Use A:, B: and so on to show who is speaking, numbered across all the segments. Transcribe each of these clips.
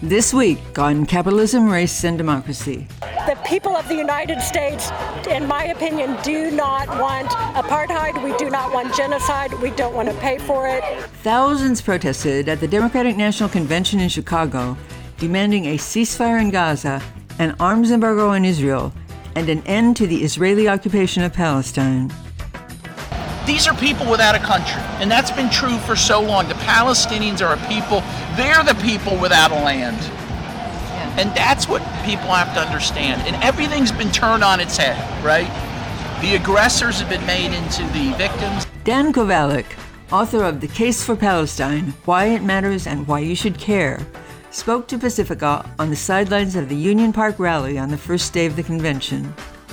A: This week on Capitalism, Race, and Democracy.
B: The people of the United States, in my opinion, do not want apartheid. We do not want genocide. We don't want to pay for it.
A: Thousands protested at the Democratic National Convention in Chicago, demanding a ceasefire in Gaza, an arms embargo on Israel, and an end to the Israeli occupation of Palestine.
C: These are people without a country, and that's been true for so long. The Palestinians are a people, they're the people without a land. Yeah. And that's what people have to understand. And everything's been turned on its head, right? The aggressors have been made into the victims.
A: Dan Kovalik, author of The Case for Palestine, Why It Matters and Why You Should Care, spoke to Pacifica on the sidelines of the Union Park rally on the first day of the convention.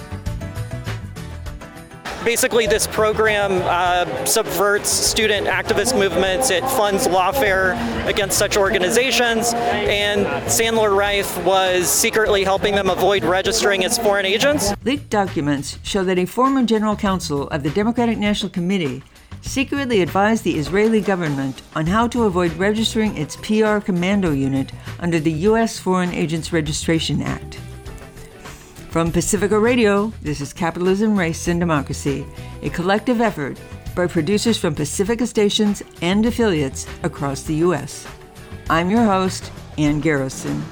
D: Basically, this program subverts student activist movements. It funds lawfare against such organizations, and Sandler Rife was secretly helping them avoid registering as foreign agents.
A: Leaked documents show that a former general counsel of the Democratic National Committee secretly advised the Israeli government on how to avoid registering its PR commando unit under the U.S. Foreign Agents Registration Act. From Pacifica Radio, this is Capitalism, Race, and Democracy, a collective effort by producers from Pacifica stations and affiliates across the U.S. I'm your host, Ann Garrison.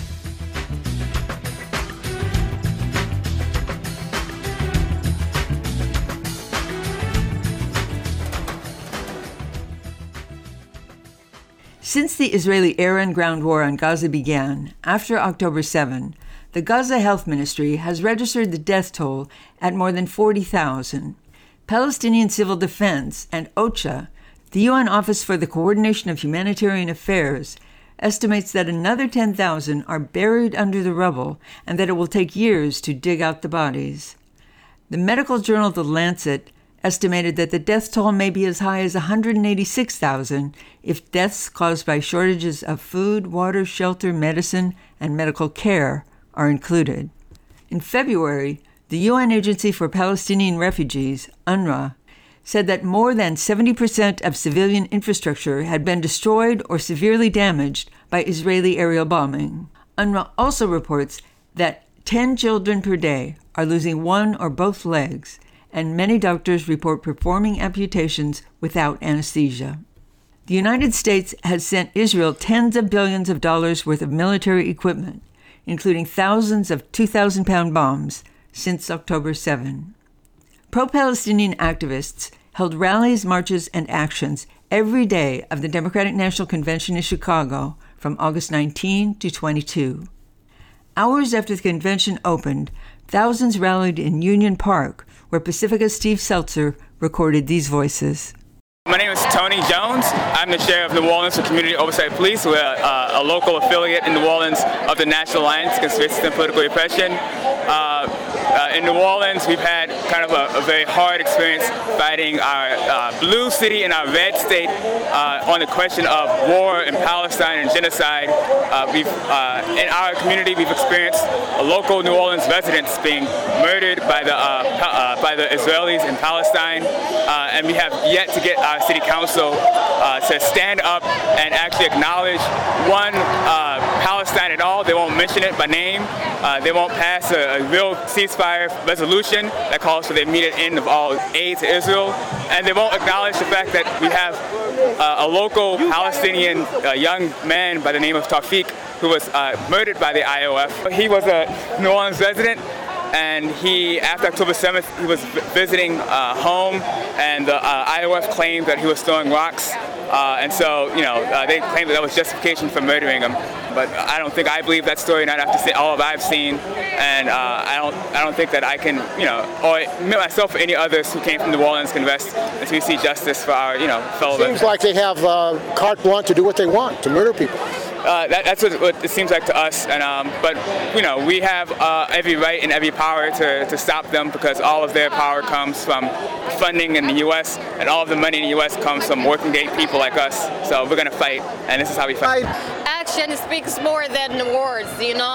A: Since the Israeli air and ground war on Gaza began after October 7, the Gaza Health Ministry has registered the death toll at more than 40,000. Palestinian Civil Defense and OCHA, the UN Office for the Coordination of Humanitarian Affairs, estimates that another 10,000 are buried under the rubble and that it will take years to dig out the bodies. The medical journal The Lancet estimated that the death toll may be as high as 186,000 if deaths caused by shortages of food, water, shelter, medicine, and medical care are included. In February, the UN Agency for Palestinian Refugees, UNRWA, said that more than 70% of civilian infrastructure had been destroyed or severely damaged by Israeli aerial bombing. UNRWA also reports that 10 children per day are losing one or both legs, and many doctors report performing amputations without anesthesia. The United States has sent Israel tens of billions of dollars worth of military equipment, including thousands of 2,000-pound bombs, since October 7. Pro-Palestinian activists held rallies, marches, and actions every day of the Democratic National Convention in Chicago from August 19 to 22. Hours after the convention opened, thousands rallied in Union Park, where Pacifica's Steve Seltzer recorded these voices.
E: My name is Tony Jones. I'm the chair of New Orleans for Community Oversight Police. We're a local affiliate in New Orleans of the National Alliance Against Racism and Political Repression. In New Orleans, we've had kind of a very hard experience fighting our blue city and our red state on the question of war in Palestine and genocide. In our community, we've experienced local New Orleans residents being murdered by the Israelis in Palestine, and we have yet to get our city council to stand up and actually acknowledge Palestine at all. They won't mention it by name. They won't pass a real ceasefire resolution that calls for the immediate end of all aid to Israel. And they won't acknowledge the fact that we have a local Palestinian young man by the name of Tawfiq who was murdered by the IOF. He was a New Orleans resident, and after October 7th, he was visiting home, and the IOF claimed that he was throwing rocks. And so, they claimed that was justification for murdering him. But I believe that story, not after all that I've seen. And I don't think that I can, or myself or any others who came from New Orleans can rest until we see justice for our, fellow.
F: Seems like they have carte blanche to do what they want, to murder people.
E: That's what it seems like to us, and but we have every right and every power to stop them, because all of their power comes from funding in the U.S. and all of the money in the U.S. comes from working day people like us. So we're gonna fight, and this is how we fight.
G: Action speaks more than words.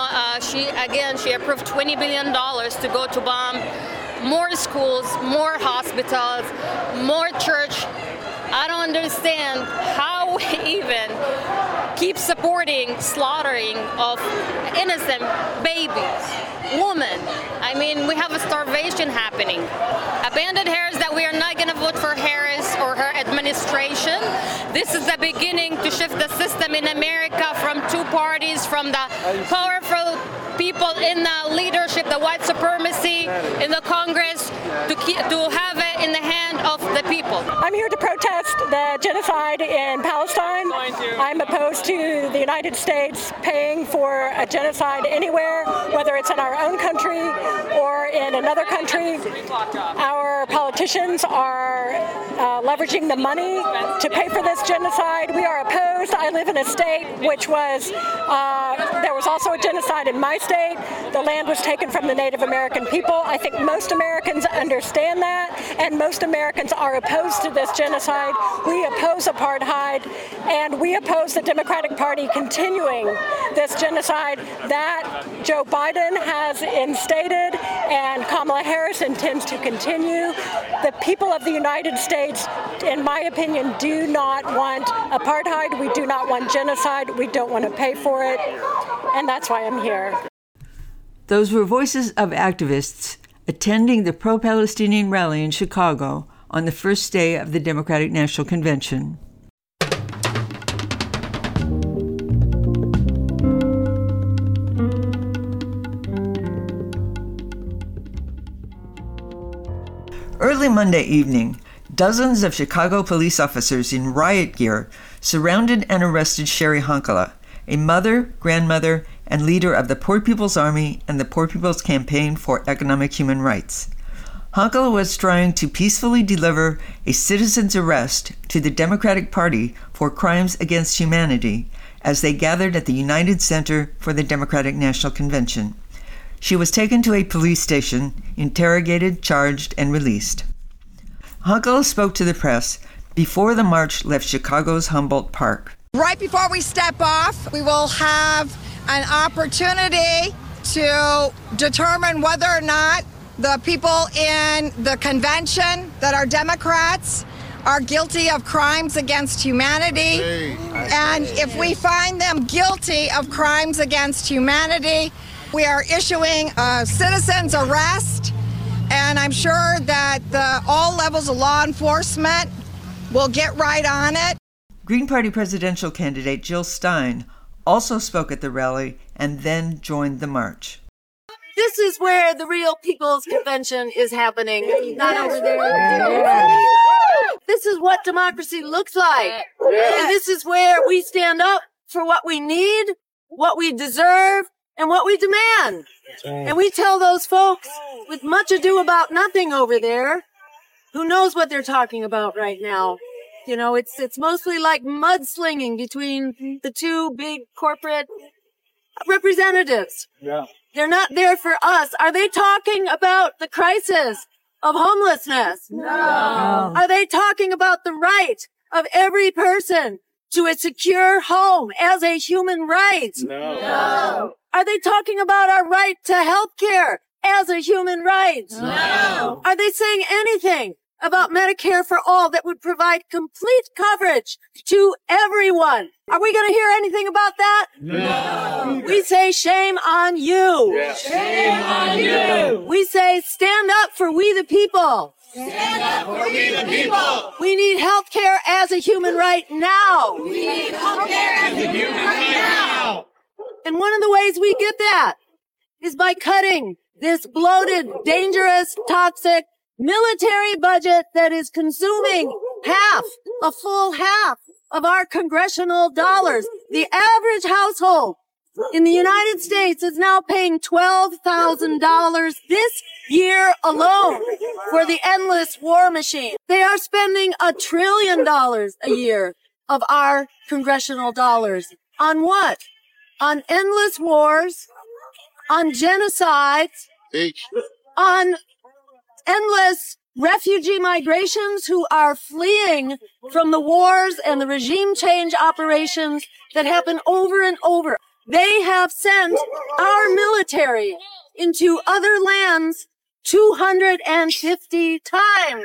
G: She approved $20 billion to go to bomb more schools, more hospitals, more church I don't understand how we even keep supporting slaughtering of innocent babies, women. I mean, we have a starvation happening. Abandoned Harris that we are not going to vote for Harris or her administration. This is the beginning to shift the system in America from two parties, from the powerful people in the leadership, the white supremacy in the Congress, to have it in the hand of the people.
B: I'm here to protest the genocide in Palestine. I'm opposed to the United States paying for a genocide anywhere, whether it's in our own country or in another country. Our politicians are leveraging the money to pay for this genocide. We are opposed. I live in a state which was, there was also a genocide in my state. The land was taken from the Native American people. I think most Americans understand that, and most Americans are opposed to this genocide. We oppose apartheid, and we oppose the Democratic Party continuing this genocide that Joe Biden has instated and Kamala Harris intends to continue. The people of the United States, in my opinion, do not want apartheid. We do not want genocide. We don't want to pay for it, and that's why I'm here.
A: Those were voices of activists attending the pro-Palestinian rally in Chicago on the first day of the Democratic National Convention. Early Monday evening, dozens of Chicago police officers in riot gear surrounded and arrested Sherry Honkala, a mother, grandmother, and leader of the Poor People's Army and the Poor People's Campaign for Economic Human Rights. Honkala was trying to peacefully deliver a citizen's arrest to the Democratic Party for crimes against humanity as they gathered at the United Center for the Democratic National Convention. She was taken to a police station, interrogated, charged, and released. Honkala spoke to the press before the march left Chicago's Humboldt Park.
H: Right before we step off, we will have an opportunity to determine whether or not the people in the convention that are Democrats are guilty of crimes against humanity. And if we find them guilty of crimes against humanity, we are issuing a citizen's arrest. And I'm sure that all levels of law enforcement will get right on it.
A: Green Party presidential candidate Jill Stein also spoke at the rally and then joined the march.
I: This is where the real People's Convention is happening, not over there. This is what democracy looks like. And this is where we stand up for what we need, what we deserve, and what we demand. And we tell those folks with much ado about nothing over there, who knows what they're talking about right now. You know, it's mostly like mudslinging between the two big corporate representatives. Yeah. They're not there for us. Are they talking about the crisis of homelessness? No. Are they talking about the right of every person to a secure home as a human right? No. Are they talking about our right to health care as a human right? No. Are they saying anything about Medicare for all that would provide complete coverage to everyone? Are we going to hear anything about that? No. We say shame on you. Yeah. Shame on you. We say stand up for we the people. Stand up for we the people. We need health care as a human right now. We need health care as a human right now. And one of the ways we get that is by cutting this bloated, dangerous, toxic military budget that is consuming a full half of our congressional dollars. The average household in the United States is now paying $12,000 this year alone for the endless war machine. They are spending $1 trillion a year of our congressional dollars. On what? On endless wars, on genocides, on endless refugee migrations who are fleeing from the wars and the regime change operations that happen over and over. They have sent our military into other lands 250 times.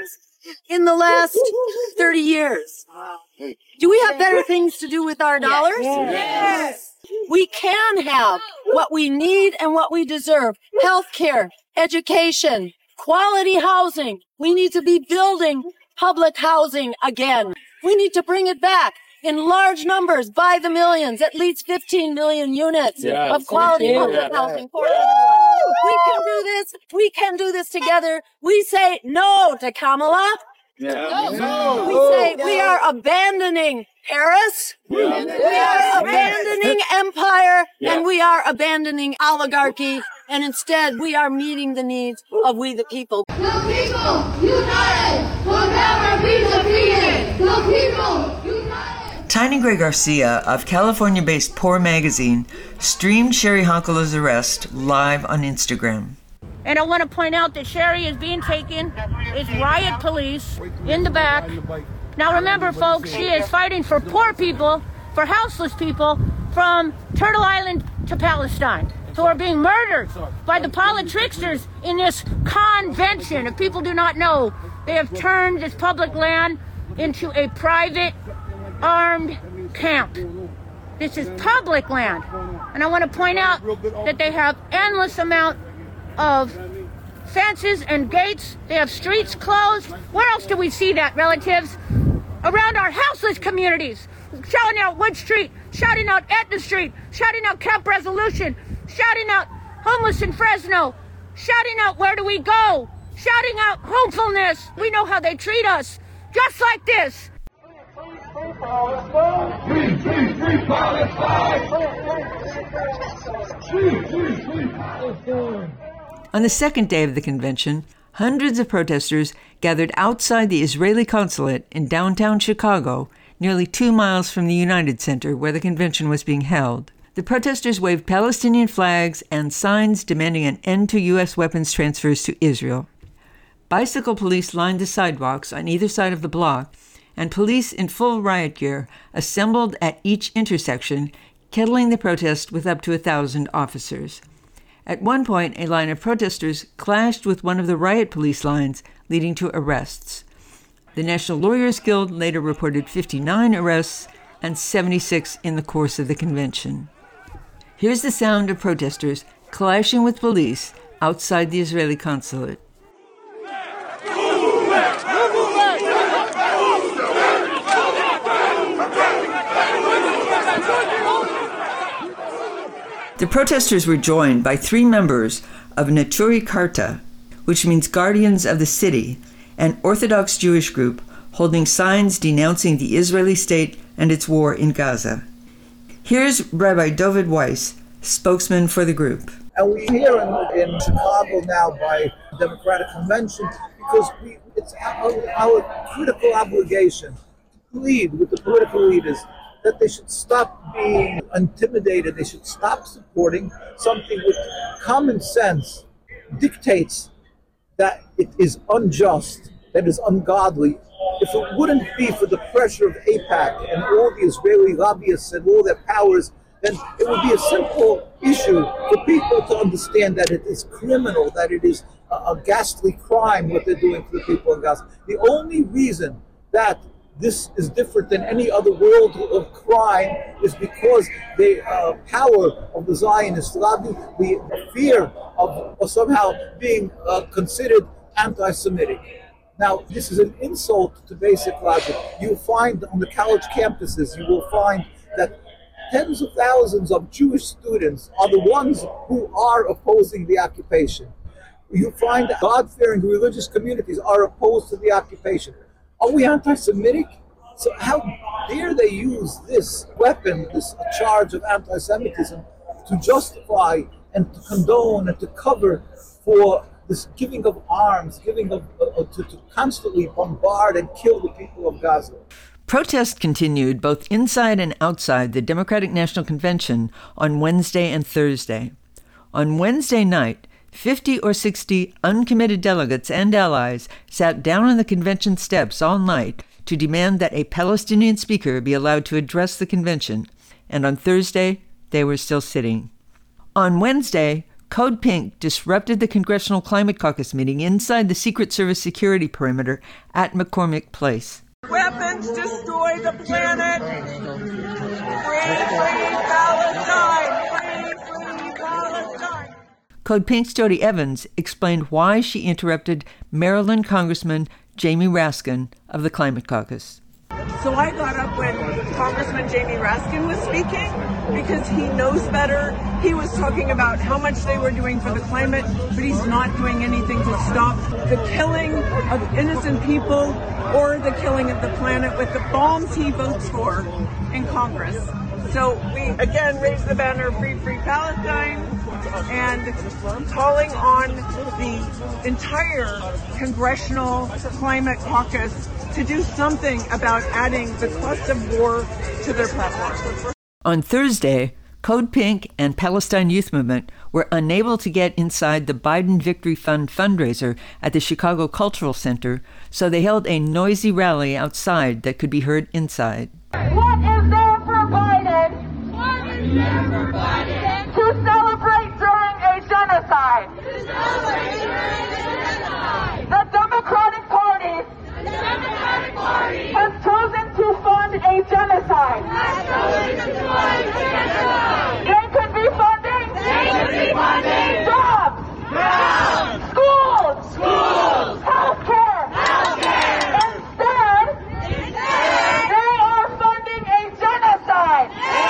I: in the last 30 years. Do we have better things to do with our dollars? Yes. We can have what we need and what we deserve. Healthcare, education, quality housing. We need to be building public housing again. We need to bring it back in large numbers, by the millions, at least 15 million units of quality public housing for everyone. We can do this. We can do this together. We say no to Kamala. No. We say we are abandoning Paris. We are abandoning empire, and we are abandoning oligarchy. And instead, we are meeting the needs of we the people.
J: The people united will never be defeated. The people united.
A: Tiny Gray Garcia of California-based Poor Magazine streamed Sherry Honkala's arrest live on Instagram.
K: And I want to point out that Sherry is being taken. It's riot police in the back. Now remember, folks, she is fighting for poor people, for houseless people from Turtle Island to Palestine, who are being murdered by the politricksters in this convention. If people do not know, they have turned this public land into a private armed camp. This is public land. And I want to point out that they have endless amount of fences and gates. They have streets closed. Where else do we see that, relatives? Around our houseless communities. Shouting out Wood Street, shouting out Etna Street, shouting out Camp Resolution, shouting out homeless in Fresno, shouting out where do we go, shouting out hopefulness. We know how they treat us, just like this.
J: Free Palestine! Free Palestine! Free Palestine!
A: On the second day of the convention, hundreds of protesters gathered outside the Israeli consulate in downtown Chicago, nearly 2 miles from the United Center where the convention was being held. The protesters waved Palestinian flags and signs demanding an end to U.S. weapons transfers to Israel. Bicycle police lined the sidewalks on either side of the block, and police in full riot gear assembled at each intersection, kettling the protest with up to 1,000 officers. At one point, a line of protesters clashed with one of the riot police lines, leading to arrests. The National Lawyers Guild later reported 59 arrests and 76 in the course of the convention. Here's the sound of protesters clashing with police outside the Israeli consulate. The protesters were joined by 3 members of Neturei Karta, which means Guardians of the City, an Orthodox Jewish group holding signs denouncing the Israeli state and its war in Gaza. Here's Rabbi David Weiss, spokesman for the group.
L: And we're here in Chicago now by the Democratic Convention because it's our critical obligation to plead with the political leaders that they should stop being intimidated. They should stop supporting something which common sense dictates that it is unjust, that is ungodly. If it wouldn't be for the pressure of AIPAC and all the Israeli lobbyists and all their powers, then it would be a simple issue for people to understand that it is criminal, that it is a ghastly crime what they're doing to the people of Gaza. The only reason that this is different than any other world of crime is because the power of the Zionist lobby, the fear of somehow being considered anti-Semitic. Now, this is an insult to basic logic. You'll find on the college campuses, you will find that tens of thousands of Jewish students are the ones who are opposing the occupation. You find that God-fearing religious communities are opposed to the occupation. Are we anti-Semitic? So how dare they use this weapon, this charge of anti-Semitism, to justify and to condone and to cover for this giving of arms, to constantly bombard and kill the people of Gaza?
A: Protests continued both inside and outside the Democratic National Convention on Wednesday and Thursday. On Wednesday night, 50 or 60 uncommitted delegates and allies sat down on the convention steps all night to demand that a Palestinian speaker be allowed to address the convention, and on Thursday, they were still sitting. On Wednesday, Code Pink disrupted the Congressional Climate Caucus meeting inside the Secret Service security perimeter at McCormick Place.
M: Weapons destroy the planet. Free Palestine. Free Palestine.
A: Code Pink's Jody Evans explained why she interrupted Maryland Congressman Jamie Raskin of the Climate Caucus.
M: So I got up when Congressman Jamie Raskin was speaking because he knows better. He was talking about how much they were doing for the climate, but he's not doing anything to stop the killing of innocent people or the killing of the planet with the bombs he votes for in Congress. So we again raise the banner of Free Palestine and calling on the entire Congressional Climate Caucus to do something about adding the cost of war to their platform.
A: On Thursday, Code Pink and Palestine Youth Movement were unable to get inside the Biden Victory Fund fundraiser at the Chicago Cultural Center, so they held a noisy rally outside that could be heard inside.
J: What is there for Biden? What is there for Biden? To celebrate during a genocide. To celebrate during a genocide. The Democratic Party has chosen to fund a genocide. They could be funding jobs, schools, healthcare. Instead, they are funding a genocide.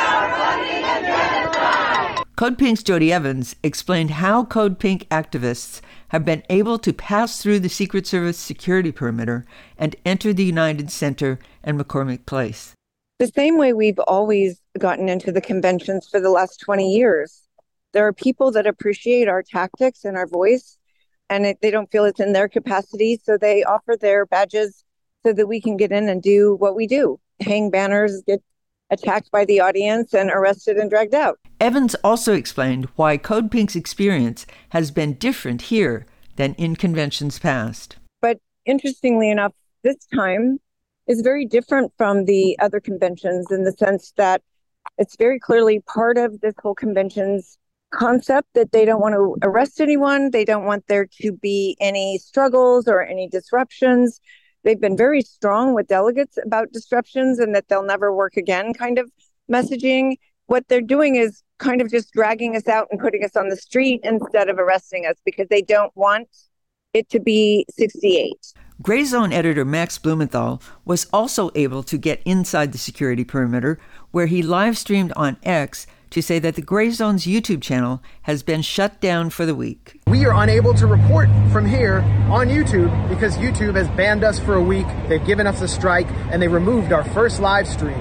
A: Code Pink's Jody Evans explained how Code Pink activists have been able to pass through the Secret Service security perimeter and enter the United Center and McCormick Place.
N: The same way we've always gotten into the conventions for the last 20 years. There are people that appreciate our tactics and our voice, and they don't feel it's in their capacity, so they offer their badges so that we can get in and do what we do. Hang banners, get attacked by the audience, and arrested and dragged out.
A: Evans also explained why Code Pink's experience has been different here than in conventions past.
N: But interestingly enough, this time is very different from the other conventions in the sense that it's very clearly part of this whole convention's concept that they don't want to arrest anyone. They don't want there to be any struggles or any disruptions. They've been very strong with delegates about disruptions and that they'll never work again kind of messaging. What they're doing is kind of just dragging us out and putting us on the street instead of arresting us because they don't want it to be 68.
A: Gray Zone editor Max Blumenthal was also able to get inside the security perimeter, where he live streamed on X to say that the Gray Zone's YouTube channel has been shut down for the week.
O: We are unable to report from here on YouTube because YouTube has banned us for a week. They've given us a strike and they removed our first live stream,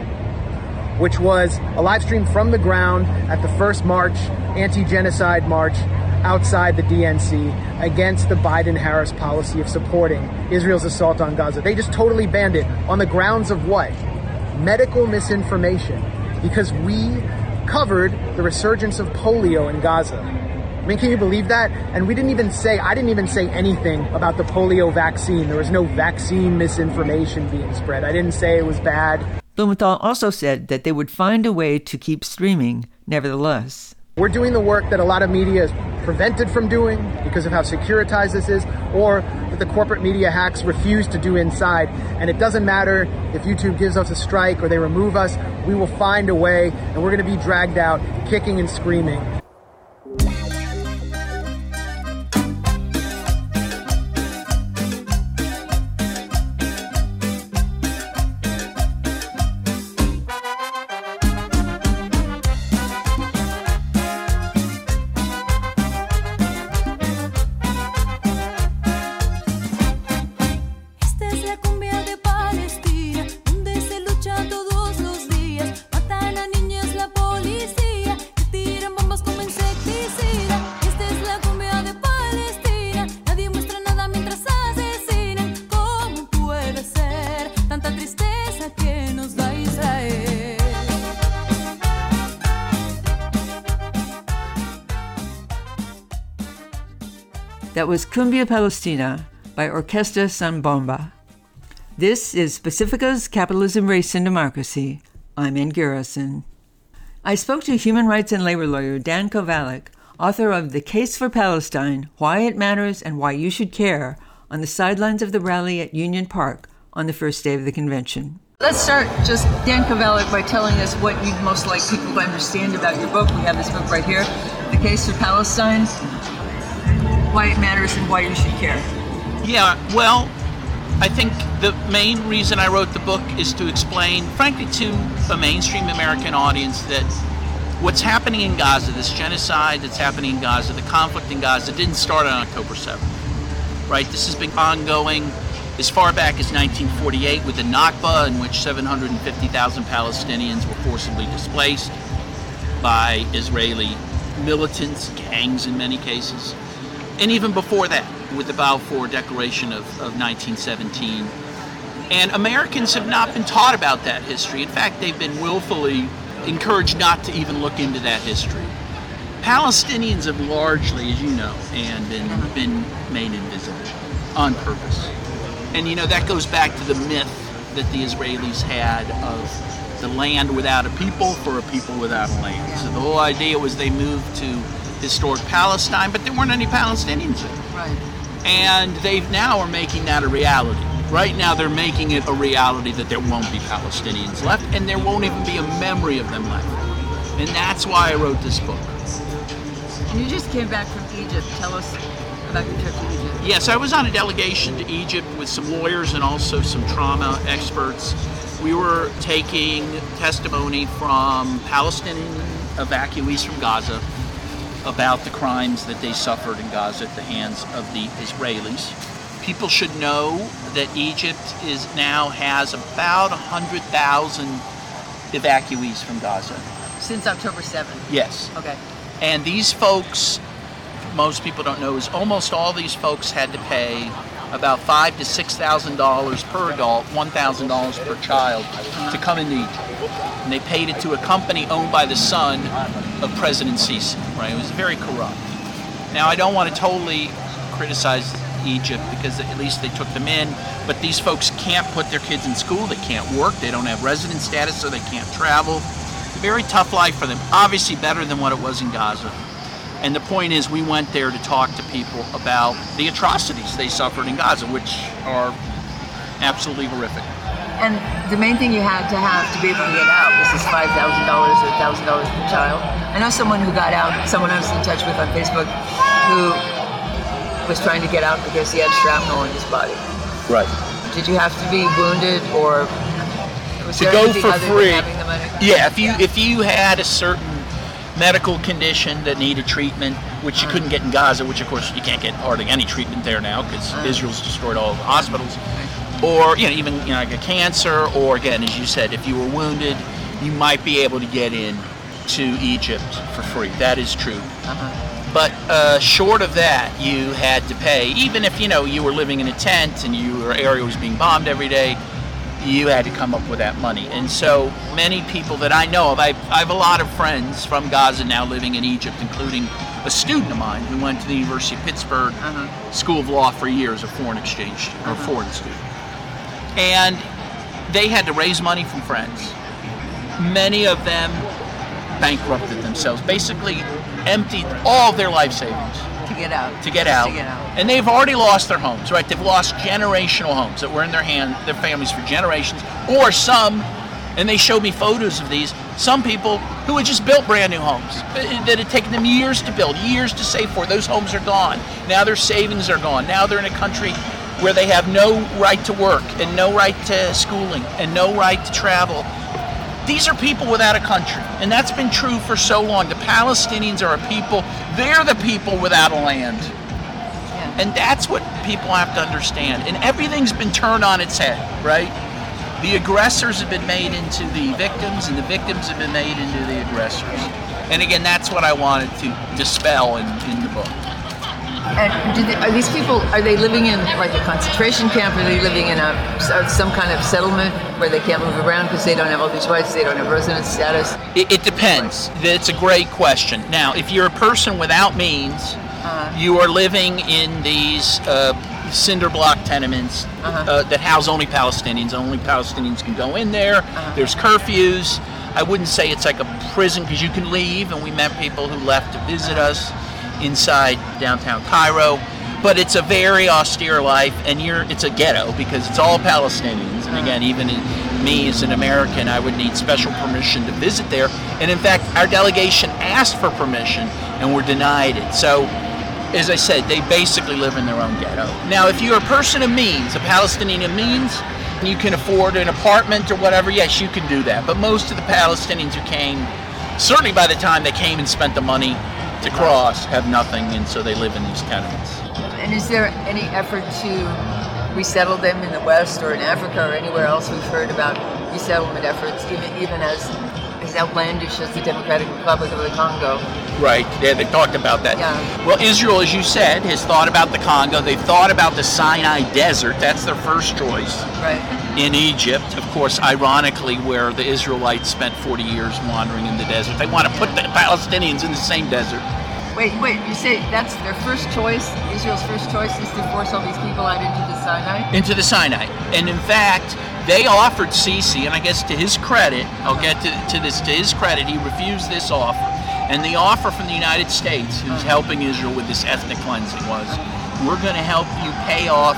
O: which was a live stream from the ground at the first march, anti-genocide march outside the DNC against the Biden-Harris policy of supporting Israel's assault on Gaza. They just totally banned it on the grounds of what? Medical misinformation, because we covered the resurgence of polio in Gaza. I mean, can you believe that? And I didn't even say anything about the polio vaccine. There was no vaccine misinformation being spread. I didn't say it was bad.
A: Blumenthal also said that they would find a way to keep streaming, nevertheless.
O: We're doing the work that a lot of media is prevented from doing because of how securitized this is, or that the corporate media hacks refuse to do inside. And it doesn't matter if YouTube gives us a strike or they remove us, we will find a way, and we're going to be dragged out kicking and screaming.
A: That was Cumbia Palestina by Orquesta Sambomba. This is Pacifica's Capitalism, Race, and Democracy. I'm Ann Garrison. I spoke to human rights and labor lawyer Dan Kovalik author of The Case for Palestine, Why It Matters and Why You Should Care, on the sidelines of the rally at Union Park on the first day of the convention. Let's start, just Dan Kovalik, by telling us what you'd most like people to understand about your book. We have this book right here, The Case for Palestine, Why It Matters and Why You Should Care.
C: Yeah, well, I think the main reason I wrote the book is to explain, frankly, to a mainstream American audience that what's happening in Gaza, this genocide that's happening in Gaza, the conflict in Gaza, didn't start on October 7th, right? This has been ongoing as far back as 1948 with the Nakba, in which 750,000 Palestinians were forcibly displaced by Israeli militants, gangs in many cases. And even before that, with the Balfour Declaration of 1917. And Americans have not been taught about that history. In fact, they've been willfully encouraged not to even look into that history. Palestinians have largely, as you know, and been made invisible on purpose. And that goes back to the myth that the Israelis had of the land without a people for a people without a land. So the whole idea was they moved to historic Palestine, but there weren't any Palestinians there.
A: Right.
C: And they now are making that a reality. Right now they're making it a reality that there won't be Palestinians left, and there won't even be a memory of them left. And that's why I wrote this book.
A: And you just came back from Egypt. Tell us about your trip to Egypt.
C: Yes, I was on a delegation to Egypt with some lawyers and also some trauma experts. We were taking testimony from Palestinian evacuees from Gaza about the crimes that they suffered in Gaza at the hands of the Israelis. People should know that Egypt now has about 100,000 evacuees from Gaza.
A: Since October 7th?
C: Yes.
A: Okay.
C: And these folks, most people don't know, is almost all these folks had to pay about $5,000 to $6,000 per adult, $1,000 per child to come into Egypt. And they paid it to a company owned by the son of President Sisi, right? It was very corrupt. Now, I don't want to totally criticize Egypt because at least they took them in, but these folks can't put their kids in school, they can't work, they don't have resident status, so they can't travel. It's a very tough life for them, obviously better than what it was in Gaza. And the point is, we went there to talk to people about the atrocities they suffered in Gaza, which are absolutely horrific.
A: And the main thing you had to be able to get out was this $5,000 or $1,000 per child. I know someone who got out, someone I was in touch with on Facebook, who was trying to get out because he had shrapnel in his body.
C: Right.
A: Did you have to be wounded, or was
C: to
A: there
C: go
A: anything
C: for
A: other
C: free?
A: Than having the money?
C: Yeah, if you had a certain medical condition that needed treatment, which you couldn't get in Gaza, which of course you can't get hardly any treatment there now because Israel's destroyed all the hospitals, or even like a cancer, or again, as you said, if you were wounded, you might be able to get in to Egypt for free. That is true. But short of that, you had to pay. Even if you were living in a tent and your area was being bombed every day, you had to come up with that money. And so many people that I know of, I have a lot of friends from Gaza now living in Egypt, including a student of mine who went to the University of Pittsburgh School of Law for years, a foreign exchange or foreign student. And they had to raise money from friends. Many of them bankrupted themselves, basically emptied all of their life savings
A: To get out.
C: And they've already lost their homes, right? They've lost generational homes that were in their families for generations, or some, and they showed me photos of these, some people who had just built brand new homes that had taken them years to build, years to save for. Those homes are gone. Now their savings are gone. Now they're in a country where they have no right to work and no right to schooling and no right to travel. These are people without a country, and that's been true for so long. The Palestinians are a people, they're the people without a land. And that's what people have to understand. And everything's been turned on its head, right? The aggressors have been made into the victims, and the victims have been made into the aggressors. And again, that's what I wanted to dispel in the book.
A: And are these people, are they living in like a concentration camp? Are they living in some kind of settlement where they can't move around because they don't have all these rights, they don't have resident status?
C: It depends. It's a great question. Now, if you're a person without means, you are living in these cinder block tenements that house only Palestinians. Only Palestinians can go in there. There's curfews. I wouldn't say it's like a prison because you can leave, and we met people who left to visit us. inside downtown Cairo. But it's a very austere life, and it's a ghetto because it's all Palestinians. And again, even me as an American, I would need special permission to visit there. And in fact, our delegation asked for permission and were denied it. So, as I said, they basically live in their own ghetto. Now, if you're a person of means, a Palestinian of means, and you can afford an apartment or whatever, yes, you can do that. But most of the Palestinians who came, certainly by the time they came and spent the money to cross, have nothing, and so they live in these tenements.
A: And is there any effort to resettle them in the West or in Africa or anywhere else? We've heard about resettlement efforts, even as outlandish as the Democratic Republic of the Congo.
C: Right, yeah, they talked about that.
A: Yeah.
C: Well, Israel, as you said, has thought about the Congo. They've thought about the Sinai Desert. That's their first choice.
A: Right.
C: In Egypt, of course, ironically, where the Israelites spent 40 years wandering in the desert. They want to put the Palestinians in the same desert.
A: Wait, you say that's their first choice? Israel's first choice is to force all these people out into the Sinai?
C: Into the Sinai. And in fact, they offered Sisi, and I guess to his credit, I'll get to this, to his credit, he refused this offer. And the offer from the United States, who's helping Israel with this ethnic cleansing, was, we're going to help you pay off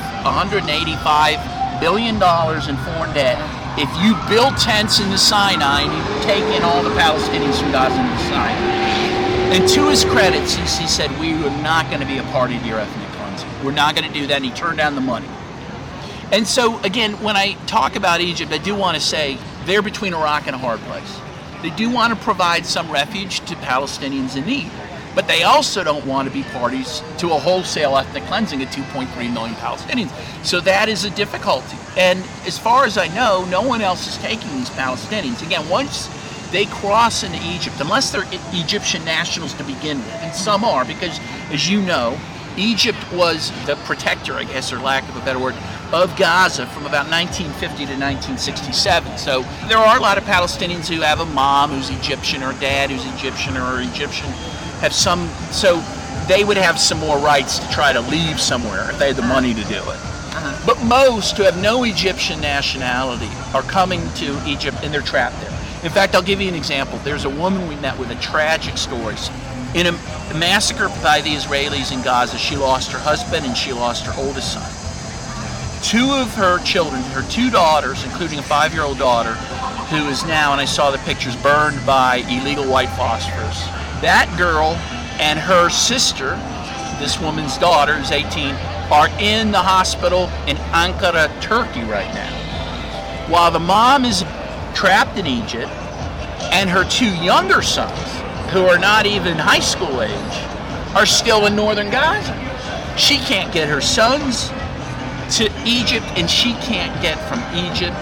C: $185 billion in foreign debt if you build tents in the Sinai and you take in all the Palestinians from Gaza into the Sinai. And to his credit, Sisi said, we are not going to be a party to your ethnic cleansing. We're not going to do that, and he turned down the money. And so, again, when I talk about Egypt, I do want to say they're between a rock and a hard place. They do want to provide some refuge to Palestinians in need, but they also don't want to be parties to a wholesale ethnic cleansing of 2.3 million Palestinians. So that is a difficulty. And as far as I know, no one else is taking these Palestinians. Again, once they cross into Egypt, unless they're Egyptian nationals to begin with, and some are, because as you know, Egypt was the protector, I guess, or lack of a better word, of Gaza from about 1950 to 1967. So there are a lot of Palestinians who have a mom who's Egyptian or a dad who's Egyptian or Egyptian, have some, so they would have some more rights to try to leave somewhere if they had the money to do it. But most who have no Egyptian nationality are coming to Egypt and they're trapped there. In fact, I'll give you an example. There's a woman we met with a tragic story. In a massacre by the Israelis in Gaza, she lost her husband and she lost her oldest son. Two of her children, her two daughters, including a 5-year-old daughter, who is now, and I saw the pictures, burned by illegal white phosphorus. That girl and her sister, this woman's daughter, who's 18, are in the hospital in Ankara, Turkey right now. While the mom is trapped in Egypt, and her two younger sons, who are not even high school age, are still in northern Gaza. She can't get her sons to Egypt, and she can't get from Egypt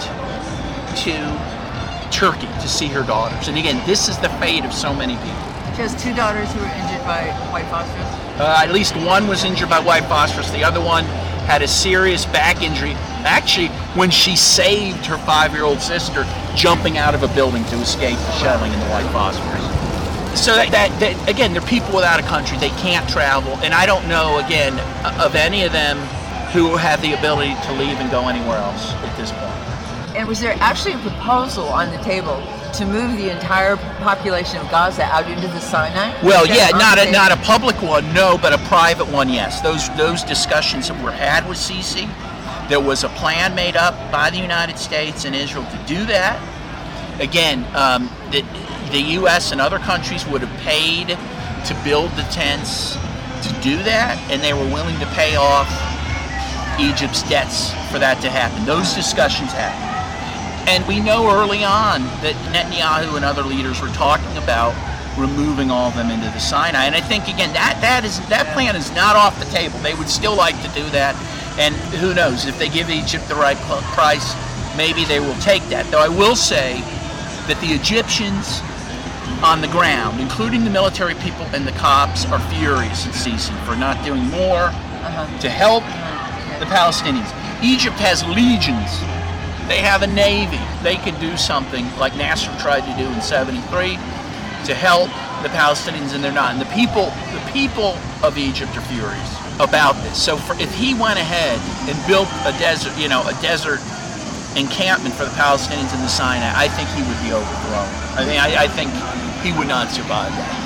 C: to Turkey to see her daughters. And again, this is the fate of so many people.
A: She has two daughters who were injured by white phosphorus?
C: At least one was injured by white phosphorus. The other one had a serious back injury. Actually, when she saved her 5-year-old sister jumping out of a building to escape the shelling and the white phosphorus. So that again, they're people without a country. They can't travel. And I don't know, again, of any of them who have the ability to leave and go anywhere else at this point.
A: And was there actually a proposal on the table to move the entire population of Gaza out into the Sinai?
C: Well, yeah, not a public one, no, but a private one, yes. Those discussions were had with Sisi. There was a plan made up by the United States and Israel to do that. Again, the U.S. and other countries would have paid to build the tents to do that, and they were willing to pay off Egypt's debts for that to happen. Those discussions happened. And we know early on that Netanyahu and other leaders were talking about removing all of them into the Sinai. And I think, again, that plan is not off the table. They would still like to do that. And who knows, if they give Egypt the right price, maybe they will take that. Though I will say that the Egyptians on the ground, including the military people and the cops, are furious at Sisi for not doing more to help the Palestinians. Egypt has legions. They have a navy. They can do something like Nasser tried to do in '73 to help the Palestinians, and they're not. And the people of Egypt are furious about this. So if he went ahead and built a desert encampment for the Palestinians in the Sinai, I think he would be overthrown. I think he would not survive that.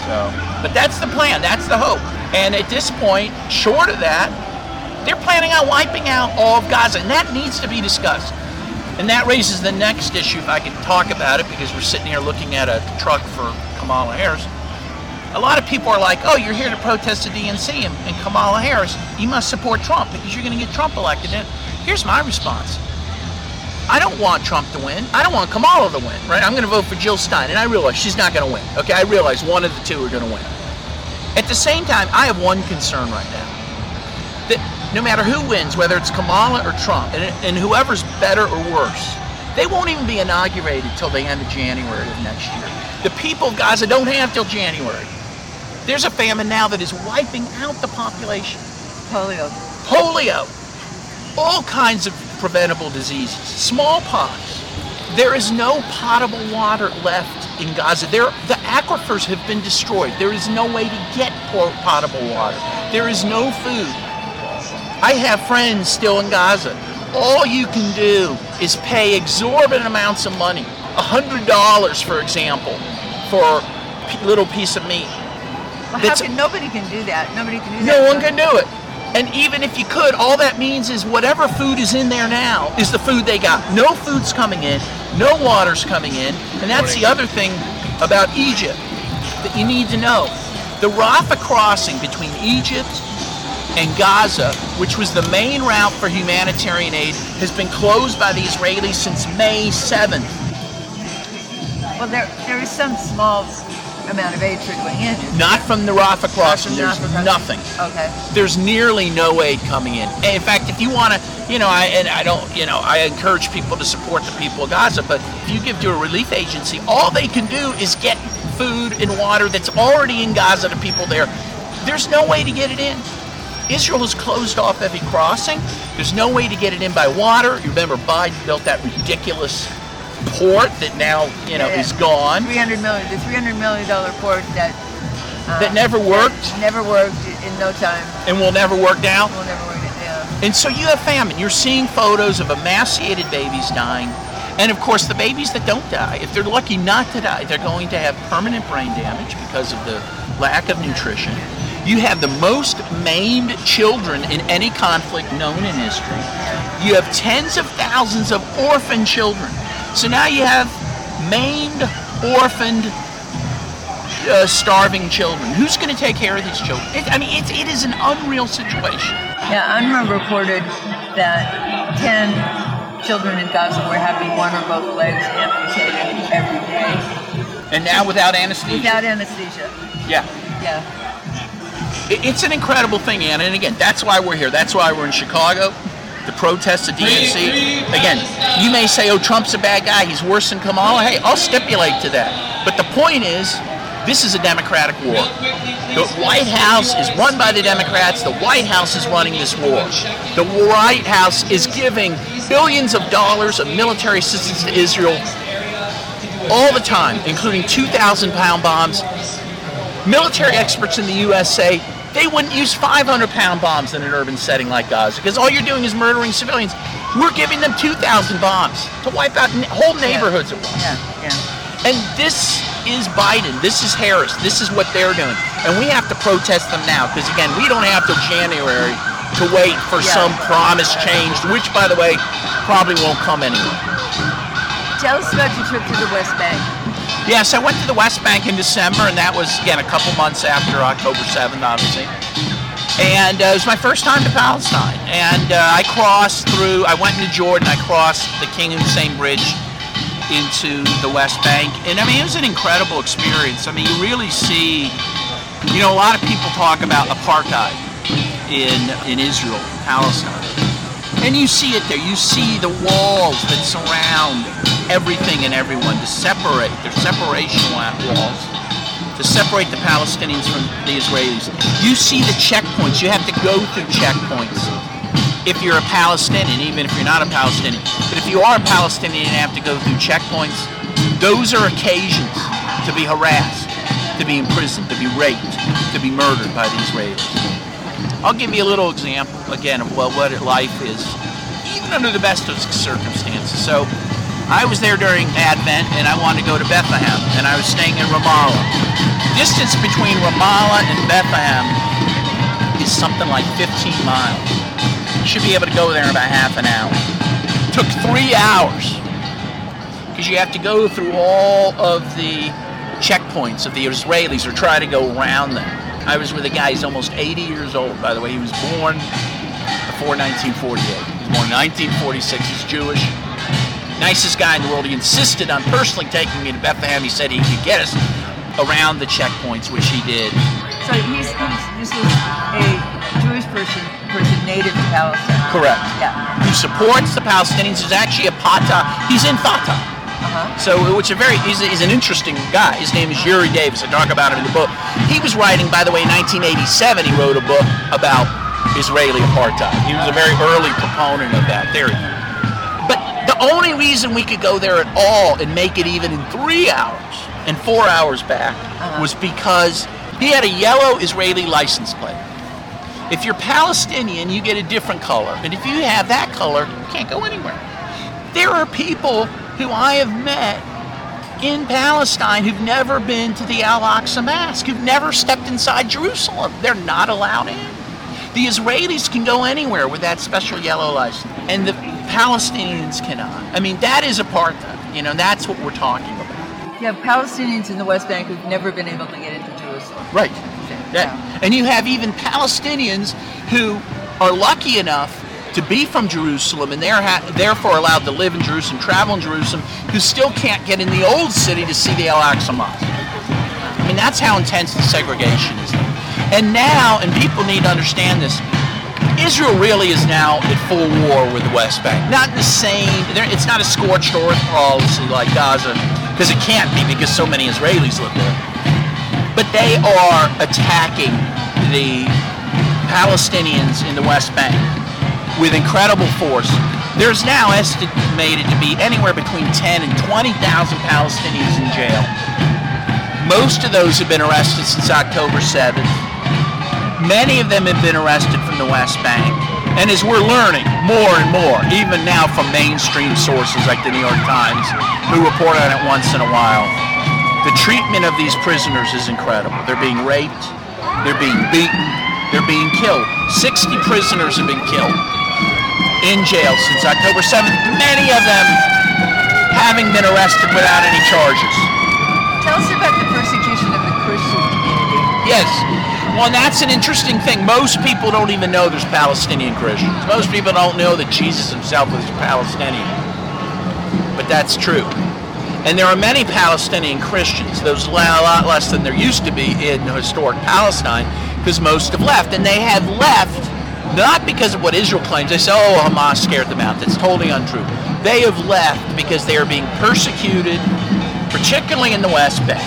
C: So, but that's the plan. That's the hope. And at this point, short of that, they're planning on wiping out all of Gaza, and that needs to be discussed. And that raises the next issue, if I can talk about it, because we're sitting here looking at a truck for Kamala Harris. A lot of people are like, oh, you're here to protest the DNC and Kamala Harris. You must support Trump because you're going to get Trump elected. And here's my response. I don't want Trump to win. I don't want Kamala to win, right? I'm going to vote for Jill Stein, and I realize she's not going to win. Okay, I realize one of the two are going to win. At the same time, I have one concern right now. That no matter who wins, whether it's Kamala or Trump, and whoever's better or worse, they won't even be inaugurated till the end of January of next year. The people of Gaza don't have till January. There's a famine now that is wiping out the population.
A: Polio. All
C: kinds of preventable diseases. Smallpox. There is no potable water left in Gaza. The aquifers have been destroyed. There is no way to get potable water. There is no food. I have friends still in Gaza. All you can do is pay exorbitant amounts of money, $100, for example, for a little piece of meat.
A: Well, nobody can do that. Nobody can do that.
C: No one can do it. And even if you could, all that means is whatever food is in there now is the food they got. No food's coming in, no water's coming in, and that's the other thing about Egypt that you need to know. The Rafah crossing between Egypt and Gaza, which was the main route for humanitarian aid, has been closed by the Israelis since May 7th.
A: Well, there is some small amount of aid trickling in.
C: Not from the Rafah crossing. There's nothing.
A: Okay.
C: There's nearly no aid coming in. And in fact, if you want to, I encourage people to support the people of Gaza, but if you give to a relief agency, all they can do is get food and water that's already in Gaza to people there. There's no way to get it in. Israel has closed off every crossing. There's no way to get it in by water. You remember Biden built that ridiculous port that now, is gone.
A: The $300 million port
C: that never worked.
A: Never worked in no time.
C: And will never work now.
A: Will never work, yeah.
C: And so you have famine. You're seeing photos of emaciated babies dying. And of course, the babies that don't die, if they're lucky not to die, they're going to have permanent brain damage because of the lack of nutrition. You have the most maimed children in any conflict known in history. You have tens of thousands of orphaned children. So now you have maimed, orphaned, starving children. Who's going to take care of these children? It is an unreal situation.
A: Yeah, UNRWA reported that 10 children in Gaza were having one or both legs amputated every day.
C: And now without anesthesia?
A: Without anesthesia.
C: Yeah.
A: Yeah.
C: It's an incredible thing, Anna, and again, that's why we're here. That's why we're in Chicago to protest the DNC. Again, you may say, oh, Trump's a bad guy, he's worse than Kamala. Hey, I'll stipulate to that. But the point is, this is a Democratic war. The White House is run by the Democrats. The White House is running this war. The White House is giving billions of dollars of military assistance to Israel all the time, including 2,000-pound bombs. Military experts in the U.S. say they wouldn't use 500-pound bombs in an urban setting like Gaza because all you're doing is murdering civilians. We're giving them 2,000 bombs to wipe out whole neighborhoods at once.
A: Yeah.
C: And this is Biden. This is Harris. This is what they're doing. And we have to protest them now because, again, we don't have till January to wait for some promise changed, which, by the way, probably won't come anyway.
A: Tell us about your trip to the West Bank.
C: Yes, I went to the West Bank in December, and that was, again, a couple months after October 7th, obviously. And it was my first time to Palestine. And I went into Jordan, I crossed the King Hussein Bridge into the West Bank. And, it was an incredible experience. You really see, a lot of people talk about apartheid in Israel, Palestine. And you see it there. You see the walls that surround everything and everyone to separate. They're separation walls to separate the Palestinians from the Israelis. You see the checkpoints. You have to go through checkpoints if you're a Palestinian, even if you're not a Palestinian. But if you are a Palestinian and have to go through checkpoints, those are occasions to be harassed, to be imprisoned, to be raped, to be murdered by the Israelis. I'll give you a little example, again, of what life is, even under the best of circumstances. So, I was there during Advent, and I wanted to go to Bethlehem, and I was staying in Ramallah. Distance between Ramallah and Bethlehem is something like 15 miles. You should be able to go there in about half an hour. It took 3 hours, because you have to go through all of the checkpoints of the Israelis or try to go around them. I was with a guy, he's almost 80 years old, by the way. He was born before 1948. He was born in 1946. He's Jewish. Nicest guy in the world. He insisted on personally taking me to Bethlehem. He said he could get us around the checkpoints, which he did.
A: So this is a Jewish person native to Palestine.
C: Correct.
A: Yeah.
C: Who supports the Palestinians. He's actually a Fatah. He's in Fatah. So, which he's an interesting guy. His name is Yuri Davis. I talk about him in the book. He was writing, by the way, in 1987, he wrote a book about Israeli apartheid. He was a very early proponent of that theory. But the only reason we could go there at all and make it even in 3 hours and 4 hours back was because he had a yellow Israeli license plate. If you're Palestinian, you get a different color. And if you have that color, you can't go anywhere. There are people who I have met in Palestine who've never been to the Al-Aqsa Mosque, who've never stepped inside Jerusalem. They're not allowed in. The Israelis can go anywhere with that special yellow license, and the Palestinians cannot. I mean, that is apartheid. You know, that's what we're talking about.
A: You have Palestinians in the West Bank who've never been able to get into Jerusalem.
C: Right. And you have even Palestinians who are lucky enough to be from Jerusalem and they're therefore allowed to live in Jerusalem, travel in Jerusalem, who still can't get in the old city to see the Al-Aqsa Mosque. I mean, that's how intense the segregation is. And now, and people need to understand this, Israel really is now at full war with the West Bank. Not the same, it's not a scorched earth policy like Gaza, because it can't be because so many Israelis live there. But they are attacking the Palestinians in the West Bank with incredible force. There's now estimated to be anywhere between 10 and 20,000 Palestinians in jail. Most of those have been arrested since October 7th. Many of them have been arrested from the West Bank. And as we're learning more and more, even now from mainstream sources like the New York Times, who report on it once in a while, the treatment of these prisoners is incredible. They're being raped, they're being beaten, they're being killed. 60 prisoners have been killed in jail since October 7th, many of them having been arrested without any charges.
A: Tell us about the persecution of the Christian community.
C: Yes. Well, that's an interesting thing. Most people don't even know there's Palestinian Christians. Most people don't know that Jesus himself was Palestinian. But that's true. And there are many Palestinian Christians. There's a lot less than there used to be in historic Palestine, because most have left. And they have left not because of what Israel claims. They say, oh, Hamas scared them out. That's totally untrue. They have left because they are being persecuted, particularly in the West Bank.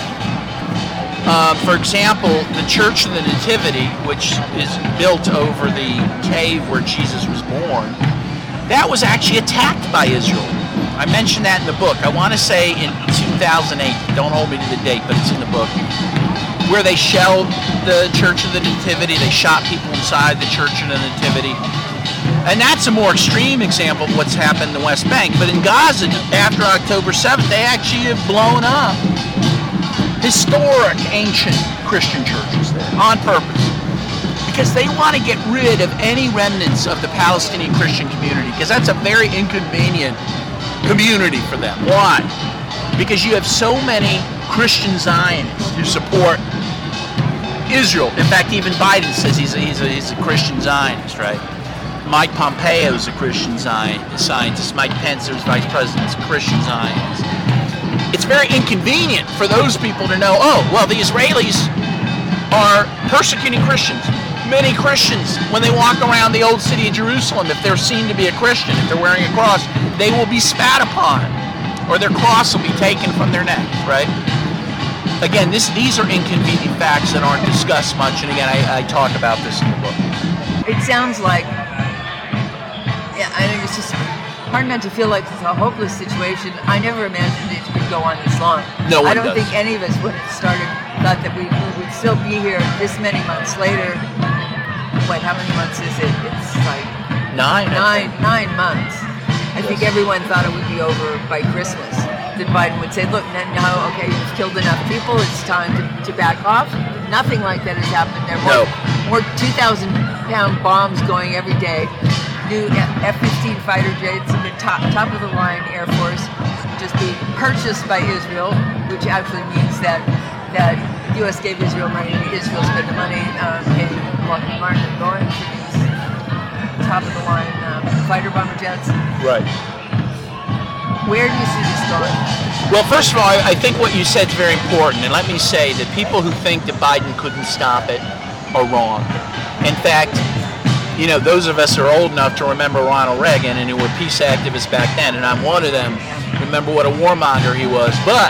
C: For example, the Church of the Nativity, which is built over the cave where Jesus was born, that was actually attacked by Israel. I mentioned that in the book. I want to say in 2008, don't hold me to the date, but it's in the book, where they shelled the Church of the Nativity. They shot people inside the Church of the Nativity. And that's a more extreme example of what's happened in the West Bank. But in Gaza, after October 7th, they actually have blown up historic, ancient Christian churches there on purpose, because they want to get rid of any remnants of the Palestinian Christian community, because that's a very inconvenient community for them. Why? Because you have so many Christian Zionists who support Israel. In fact, even Biden says he's a Christian Zionist, right? Mike Pompeo is a Christian Zionist. Mike Pence, who's vice president, is a Christian Zionist. It's very inconvenient for those people to know, oh, well, the Israelis are persecuting Christians. Many Christians, when they walk around the old city of Jerusalem, if they're seen to be a Christian, if they're wearing a cross, they will be spat upon, or their cross will be taken from their neck, right? Again, these are inconvenient facts that aren't discussed much, and again, I talk about this in the book.
A: It sounds like, I think it's just hard not to feel like it's a hopeless situation. I never imagined it could go on this long.
C: No one
A: I don't
C: does.
A: think any of us, when it started, thought that we would still be here this many months later. Wait, how many months is it? It's like
C: 9
A: months. I think everyone thought it would be over by Christmas. That Biden would say, look, now, okay, you've killed enough people, it's time to back off. Nothing like that has happened. There are more 2,000-pound bombs going every day. New F-15 fighter jets and the top-of-the-line Air Force just being purchased by Israel, which actually means that the U.S. gave Israel money, and Israel spent the money paying Lockheed Martin and Boeing for these top-of-the-line fighter bomber jets.
C: Right.
A: Where do you see this going?
C: Well, first of all, I think what you said is very important. And let me say that people who think that Biden couldn't stop it are wrong. In fact, you know, those of us who are old enough to remember Ronald Reagan and who were peace activists back then, and I'm one of them, remember what a warmonger he was. But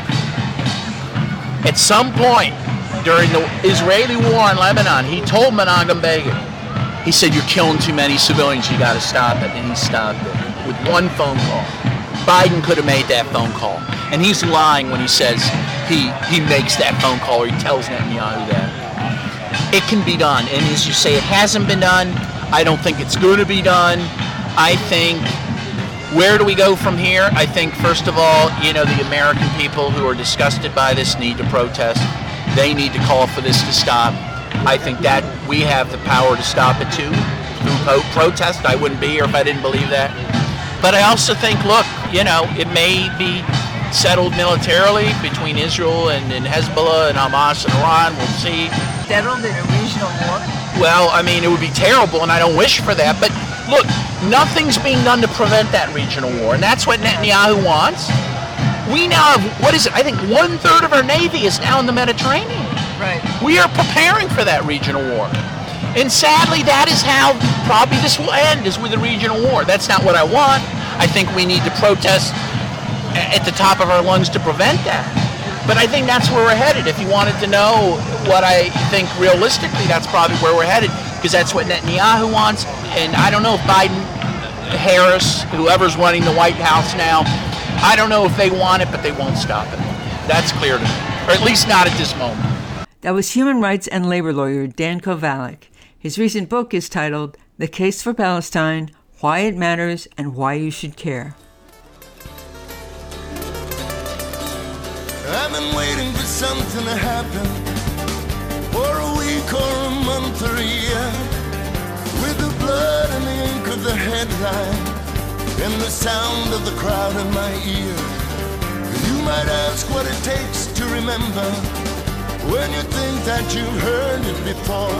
C: at some point during the Israeli war in Lebanon, he told Menachem Begin, he said, you're killing too many civilians, you got to stop it. And he stopped it with one phone call. Biden could have made that phone call. And he's lying when he says he makes that phone call or he tells Netanyahu that. It can be done. And as you say, it hasn't been done. I don't think it's going to be done. I think, where do we go from here? I think, first of all, you know, the American people who are disgusted by this need to protest. They need to call for this to stop. I think that we have the power to stop it too, through protest. I wouldn't be here if I didn't believe that. But I also think, look, you know, it may be settled militarily between Israel and Hezbollah and Hamas and Iran. We'll see.
A: Settled in a regional war?
C: Well, I mean, it would be terrible, and I don't wish for that. But look, nothing's being done to prevent that regional war, and that's what Netanyahu wants. We now have, what is it? I think 1/3 of our Navy is now in the Mediterranean.
A: Right.
C: We are preparing for that regional war. And sadly, that is how probably this will end, is with a regional war. That's not what I want. I think we need to protest at the top of our lungs to prevent that. But I think that's where we're headed. If you wanted to know what I think realistically, that's probably where we're headed, because that's what Netanyahu wants. And I don't know if Biden, Harris, whoever's running the White House now, I don't know if they want it, but they won't stop it. That's clear to me, or at least not at this moment.
A: That was human rights and labor lawyer Dan Kovalik. His recent book is titled The Case for Palestine, Why It Matters and Why You Should Care.
P: I've been waiting for something to happen, for a week or a month or a year, with the blood and the ink of the headline and the sound of the crowd in my ear. You might ask what it takes to remember when you think that you've heard it before.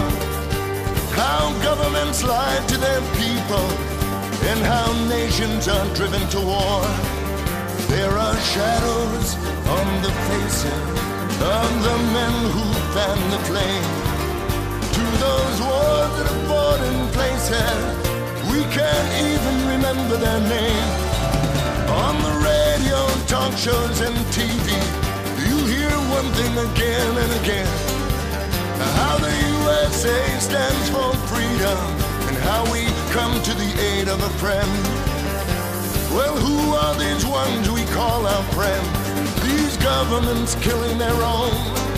P: How governments lie to their people and how nations are driven to war. There are shadows on the faces of the men who fan the flame. To those wars that are fought in places we can't even remember their name. On the radio, talk shows and TV, you hear one thing again and again. How the USA stands for freedom and how we come to the aid of a friend. Well, who are these ones we call our friends? These governments killing their own?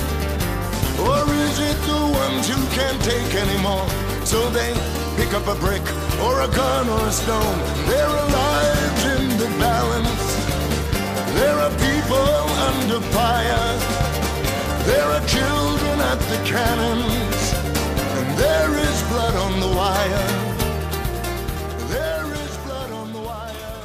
P: Or is it the ones who can't take anymore, so they pick up a brick or a gun or a stone? There are lives in the balance. There are people under fire. There are children at the cannons. And there is blood on the wire. There is blood on the wire.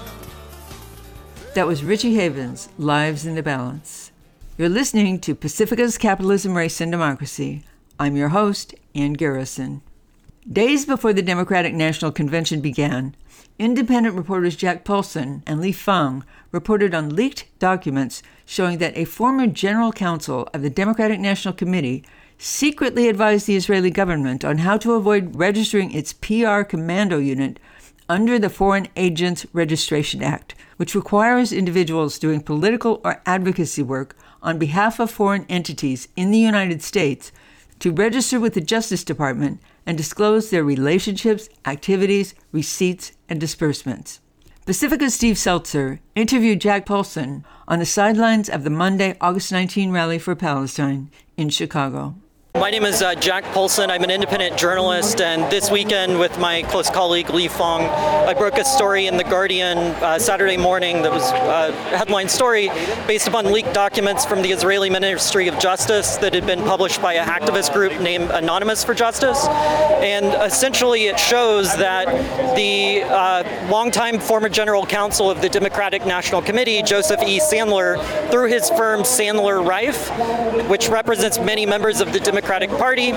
A: That was Richie Havens, Lives in the Balance. You're listening to Pacifica's Capitalism, Race, and Democracy. I'm your host, Ann Garrison. Days before the Democratic National Convention began, independent reporters Jack Paulson and Li Fang reported on leaked documents showing that a former general counsel of the Democratic National Committee secretly advised the Israeli government on how to avoid registering its PR commando unit under the Foreign Agents Registration Act, which requires individuals doing political or advocacy work on behalf of foreign entities in the United States to register with the Justice Department and disclose their relationships, activities, receipts, and disbursements. Pacifica's Steve Seltzer interviewed Jack Paulson on the sidelines of the Monday, August 19 rally for Palestine in Chicago.
D: My name is Jack Polson. I'm an independent journalist, and this weekend with my close colleague Lee Fong, I broke a story in The Guardian Saturday morning that was a headline story based upon leaked documents from the Israeli Ministry of Justice that had been published by a hacktivist group named Anonymous for Justice. And essentially it shows that the longtime former general counsel of the Democratic National Committee, Joseph E. Sandler, through his firm Sandler Rife, which represents many members of the Democratic Party,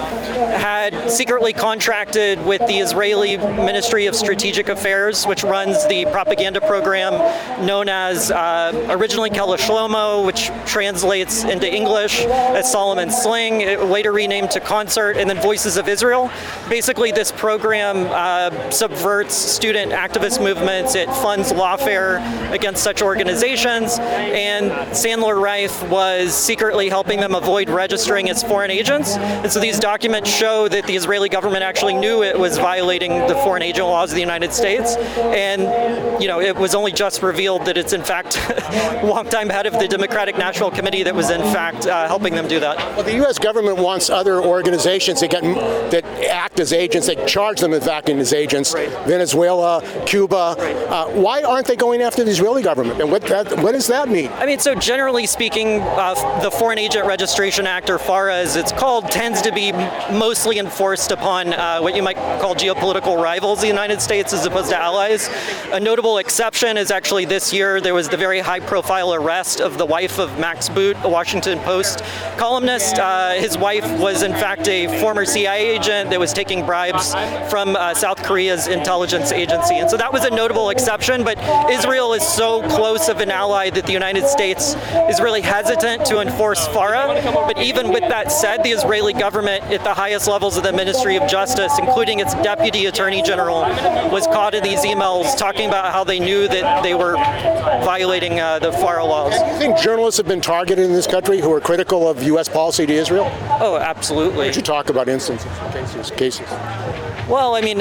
D: had secretly contracted with the Israeli Ministry of Strategic Affairs, which runs the propaganda program known as originally Kala Shlomo, which translates into English as Solomon Sling, later renamed to Concert, and then Voices of Israel. Basically, this program subverts student activist movements. It funds lawfare against such organizations, and Sandler Rife was secretly helping them avoid registering as foreign agents. And so these documents show that the Israeli government actually knew it was violating the foreign agent laws of the United States. And, it was only just revealed that it's in fact a longtime head of the Democratic National Committee that was in fact helping them do that.
F: Well, the U.S. government wants other organizations that act as agents, they charge them as acting as agents, right. Venezuela, Cuba. Right. Why aren't they going after the Israeli government? And what does that mean?
D: I mean, so generally speaking, the Foreign Agent Registration Act, or FARA as it's called, tends to be mostly enforced upon what you might call geopolitical rivals of the United States as opposed to allies. A notable exception is actually this year there was the very high-profile arrest of the wife of Max Boot, a Washington Post columnist. His wife was in fact a former CIA agent that was taking bribes from South Korea's intelligence agency. And so that was a notable exception, but Israel is so close of an ally that the United States is really hesitant to enforce FARA. But even with that said, the Israeli government at the highest levels of the Ministry of Justice, including its Deputy Attorney General, was caught in these emails talking about how they knew that they were violating the FARA laws.
F: Do you think journalists have been targeted in this country who are critical of U.S. policy to Israel?
D: Oh, absolutely.
F: Would you talk about instances, cases?
D: Well, I mean,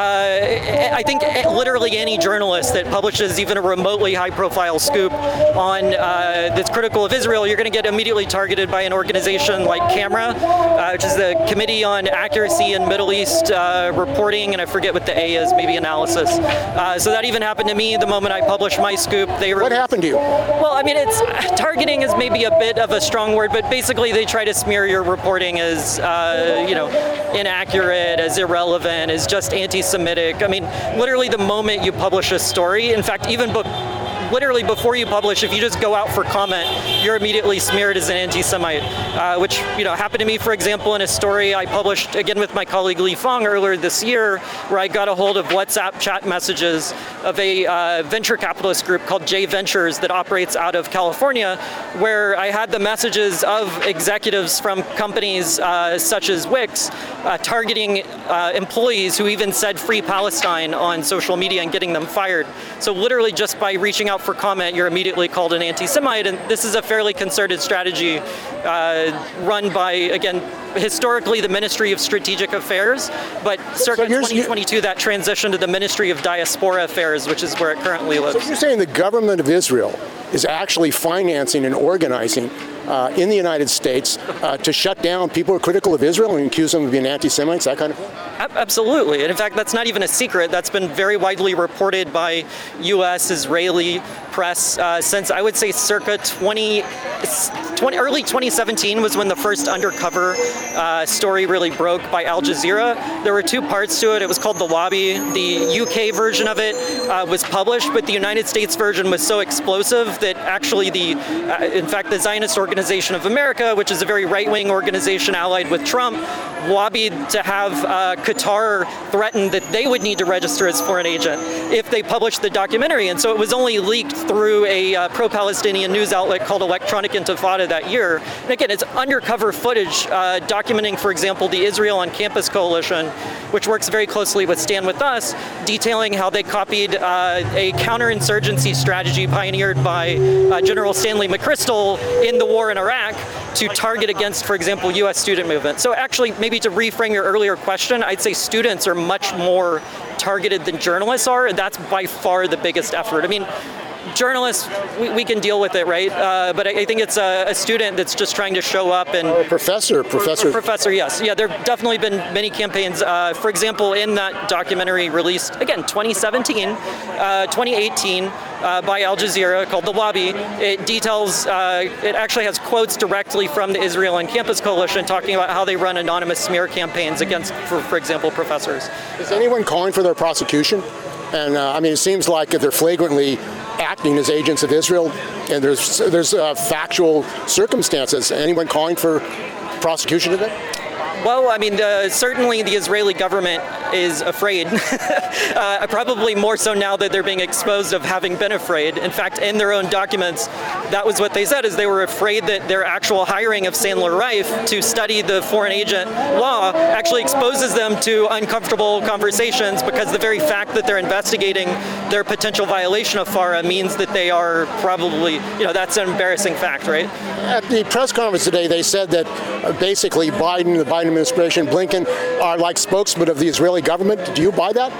D: I think literally any journalist that publishes even a remotely high-profile scoop on that's critical of Israel, you're going to get immediately targeted by an organization like CAMRA, which is the Committee on Accuracy in Middle East Reporting, and I forget what the A is, maybe analysis. So that even happened to me the moment I published my scoop.
F: What happened to you?
D: Well, I mean, targeting is maybe a bit of a strong word, but basically they try to smear your reporting as, inaccurate, as irrelevant, is just anti-Semitic. I mean, literally the moment you publish a story, in fact, even literally before you publish, if you just go out for comment, you're immediately smeared as an anti-Semite, which happened to me, for example, in a story I published again with my colleague Lee Fong earlier this year, where I got a hold of WhatsApp chat messages of a venture capitalist group called J Ventures that operates out of California, where I had the messages of executives from companies such as Wix targeting employees who even said Free Palestine on social media and getting them fired. So literally just by reaching out for comment, you're immediately called an anti-Semite, and this is a fairly concerted strategy run by, again, historically the Ministry of Strategic Affairs, but circa 2022 that transitioned to the Ministry of Diaspora Affairs, which is where it currently lives.
F: So you're saying the government of Israel is actually financing and organizing in the United States to shut down people who are critical of Israel and accuse them of being anti-Semites, that kind of thing?
D: Absolutely. And in fact, that's not even a secret. That's been very widely reported by U.S., Israeli press since, I would say, circa early 2017 was when the first undercover story really broke by Al Jazeera. There were two parts to it. It was called The Lobby. The UK version of it was published, but the United States version was so explosive that actually in fact, the Zionist Organization of America, which is a very right-wing organization allied with Trump, lobbied to have Qatar threaten that they would need to register as foreign agent if they published the documentary. And so it was only leaked through a pro-Palestinian news outlet called Electronic Intifada that year. And again, it's undercover footage documenting, for example, the Israel on Campus Coalition, which works very closely with Stand With Us, detailing how they copied a counterinsurgency strategy pioneered by General Stanley McChrystal in the war in Iraq to target against, for example, U.S. student movement. So actually, maybe to reframe your earlier question, I'd say students are much more targeted than journalists are, and that's by far the biggest effort. I mean, journalists, we can deal with it, right? But I think it's a student that's just trying to show up and...
F: Professor,
D: yes. Yeah, there have definitely been many campaigns. For example, in that documentary released, again, 2018, by Al Jazeera called The Lobby, it details, it actually has quotes directly from the Israel on Campus Coalition talking about how they run anonymous smear campaigns against, for example, professors.
F: Is anyone calling for their prosecution? And it seems like they're flagrantly acting as agents of Israel, and there's factual circumstances. Anyone calling for prosecution of it?
D: Well, certainly the Israeli government is afraid, probably more so now that they're being exposed of having been afraid. In fact, in their own documents, that was what they said, is they were afraid that their actual hiring of Sandler Rife to study the foreign agent law actually exposes them to uncomfortable conversations, because the very fact that they're investigating their potential violation of FARA means that they are probably, that's an embarrassing fact, right?
F: At the press conference today, they said that basically the Biden administration, Blinken, are like spokesmen of the Israeli government. Do you buy that?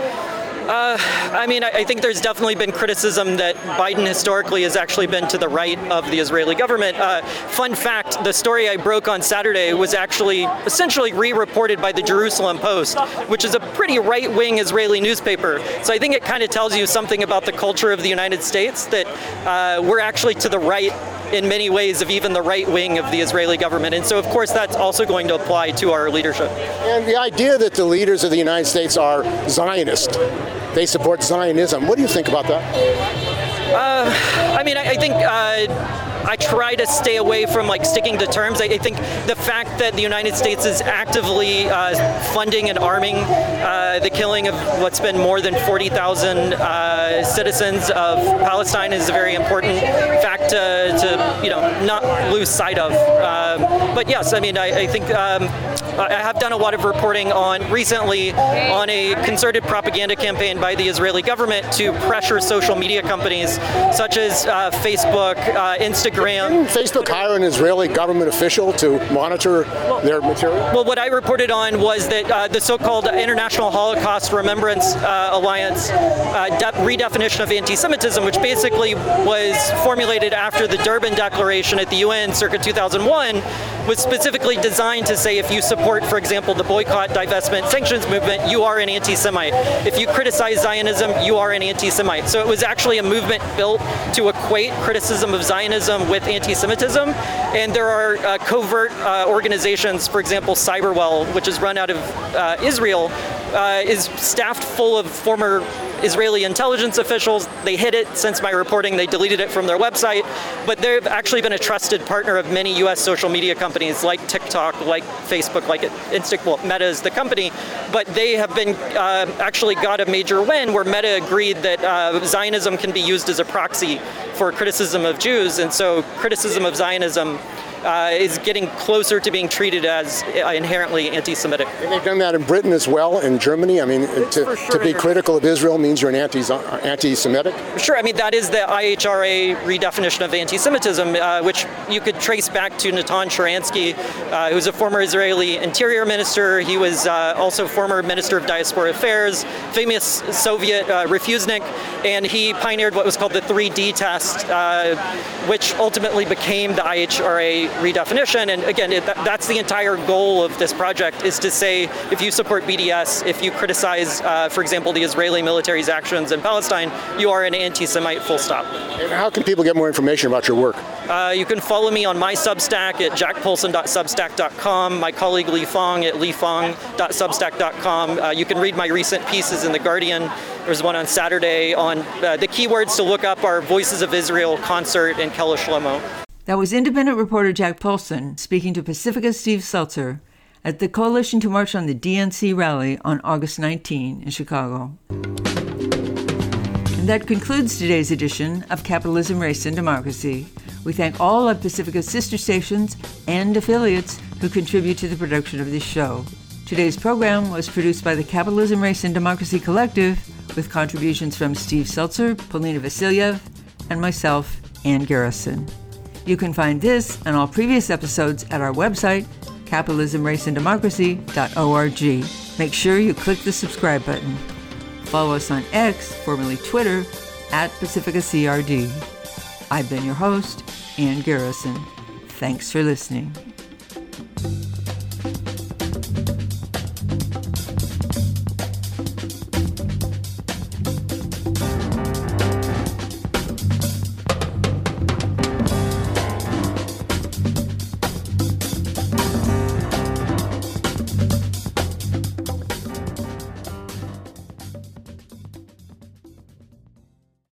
D: I think there's definitely been criticism that Biden historically has actually been to the right of the Israeli government. Fun fact, the story I broke on Saturday was actually essentially re-reported by the Jerusalem Post, which is a pretty right-wing Israeli newspaper. So I think it kind of tells you something about the culture of the United States, that we're actually to the right in many ways of even the right wing of the Israeli government. And so, of course, that's also going to apply to our leadership.
F: And the idea that the leaders of the United States are Zionist, they support Zionism. What do you think about that?
D: I think I try to stay away from sticking to terms. I think the fact that the United States is actively funding and arming the killing of what's been more than 40,000 citizens of Palestine is a very important fact to not lose sight of. But yes, I think I have done a lot of reporting recently on a concerted propaganda campaign by the Israeli government to pressure social media companies such as Facebook, Instagram.
F: Didn't Facebook hire an Israeli government official to monitor their material?
D: Well, what I reported on was that the so-called International Holocaust Remembrance Alliance redefinition of anti-Semitism, which basically was formulated after the Durban Declaration at the UN circa 2001, was specifically designed to say if you support, for example, the boycott, divestment, sanctions movement, you are an anti-Semite. If you criticize Zionism, you are an anti-Semite. So it was actually a movement built to equate criticism of Zionism with anti-Semitism. And there are covert organizations, for example, Cyberwell, which is run out of Israel, is staffed full of former Israeli intelligence officials. They hid it since my reporting. They deleted it from their website. But they've actually been a trusted partner of many U.S. social media companies like TikTok, like Facebook, like Instagram. Well, Meta is the company. But they have been actually got a major win where Meta agreed that Zionism can be used as a proxy for criticism of Jews. And so criticism of Zionism is getting closer to being treated as inherently anti-Semitic.
F: And they've done that in Britain as well, in Germany. To be critical of Israel means you're an anti-Semitic?
D: Sure. That is the IHRA redefinition of anti-Semitism, which you could trace back to Natan Sharansky, who's a former Israeli interior minister. He was also former minister of diaspora affairs, famous Soviet refusnik, and he pioneered what was called the 3D test, which ultimately became the IHRA redefinition. And again, that's the entire goal of this project, is to say if you support BDS, if you criticize, for example, the Israeli military's actions in Palestine, you are an anti-Semite, full stop.
F: And how can people get more information about your work?
D: You can follow me on my Substack at jackpolson.substack.com, my colleague Li Fong at lifong.substack.com. You can read my recent pieces in The Guardian. There's one on Saturday on the keywords to look up are Voices of Israel concert and Kela Shlomo.
A: That was independent reporter Jack Polson speaking to Pacifica's Steve Seltzer at the Coalition to March on the DNC rally on August 19 in Chicago. And that concludes today's edition of Capitalism, Race, and Democracy. We thank all of Pacifica's sister stations and affiliates who contribute to the production of this show. Today's program was produced by the Capitalism, Race, and Democracy Collective with contributions from Steve Seltzer, Polina Vasilyev, and myself, Ann Garrison. You can find this and all previous episodes at our website, capitalismraceanddemocracy.org. Make sure you click the subscribe button. Follow us on X, formerly Twitter, @PacificaCRD. I've been your host, Ann Garrison. Thanks for listening.